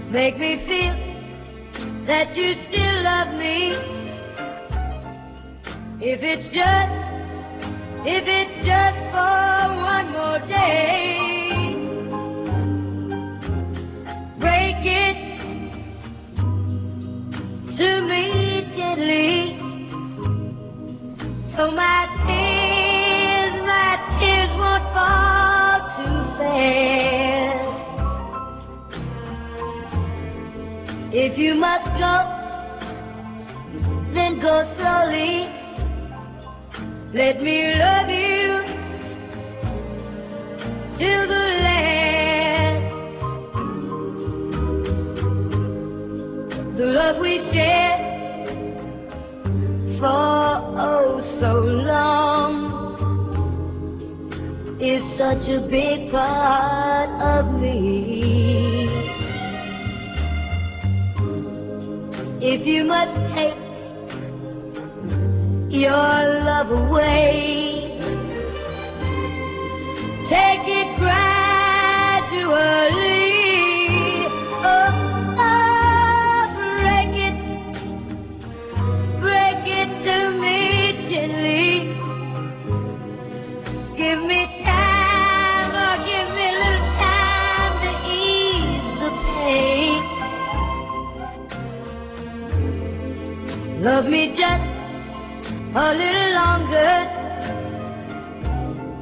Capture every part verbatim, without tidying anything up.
Make me feel that you still love me. If it's just, if it's just for one more day, break it to me gently, so my tears, my tears won't fall too fast. If you must go, then go slowly. Let me love you till the last. The love we shared for oh so long is such a big part of me. If you must take your love away, take it gradually. Oh, oh, break it, break it to me gently. Give me time, or give me a little time to ease the pain. Love me just a little longer,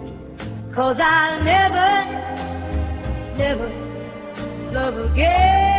'cause I'll never, never love again.